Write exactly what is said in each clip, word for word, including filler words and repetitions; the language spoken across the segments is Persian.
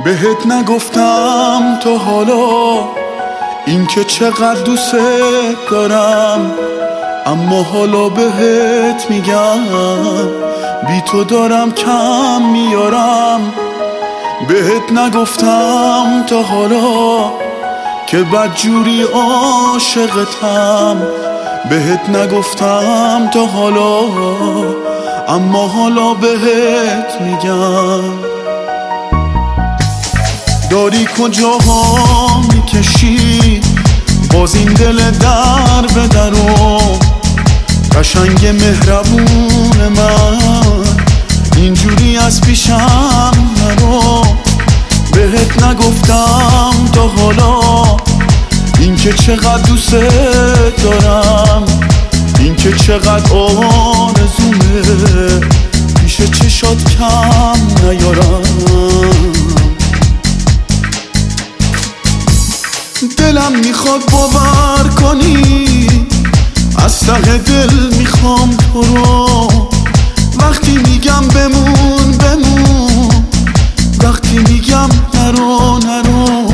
بهت نگفتم تا حالا این که چقدر دوست دارم، اما حالا بهت میگم بی تو دارم کم میارم. بهت نگفتم تا حالا که بدجوری عاشقتم، بهت نگفتم تا حالا اما حالا بهت میگم. داری کجاها میکشی باز این دل در به درو، قشنگ مهربون من اینجوری از پیشم نرو. بهت نگفتم تا حالا این که چقدر دوست دارم، این که چقدر آرزومه پیش چشات کم نیارم. دلم میخواد باور کنی از ته دل میخوام تو رو، وقتی میگم بمون بمون، وقتی میگم نرو نرو.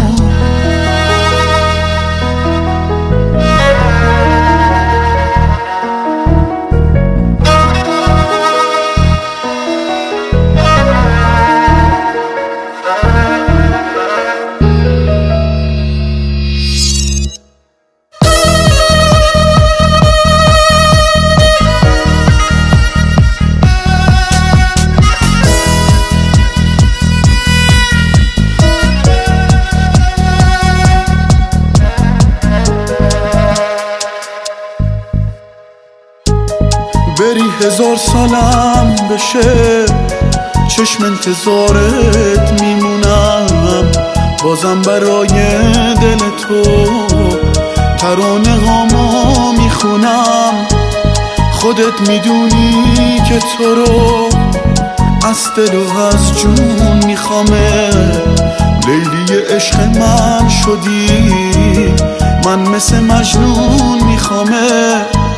بری هزار سالم بشه چشم انتظارت میمونم، بازم برای دل تو ترانه هامو میخونم. خودت میدونی که تو رو از دل و از جون میخوامه، لیلی عشق من شدی من مثل مجنون میخوامه.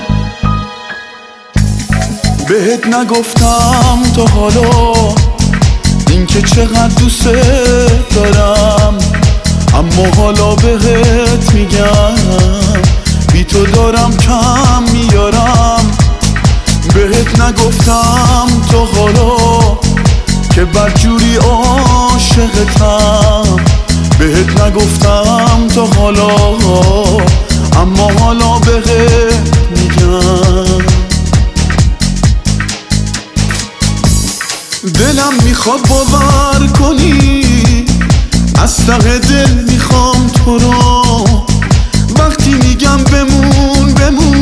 بهت نگفتم تا حالا این که چقدر دوست دارم، اما حالا بهت میگم بی تو دارم کم میارم. بهت نگفتم تا حالا که بدجوری عاشقتم، بهت نگفتم تا حالا اما حالا بهت میگم. دلم میخواد باور کنی از ته دل میخوام تو رو، وقتی میگم بمون بمون،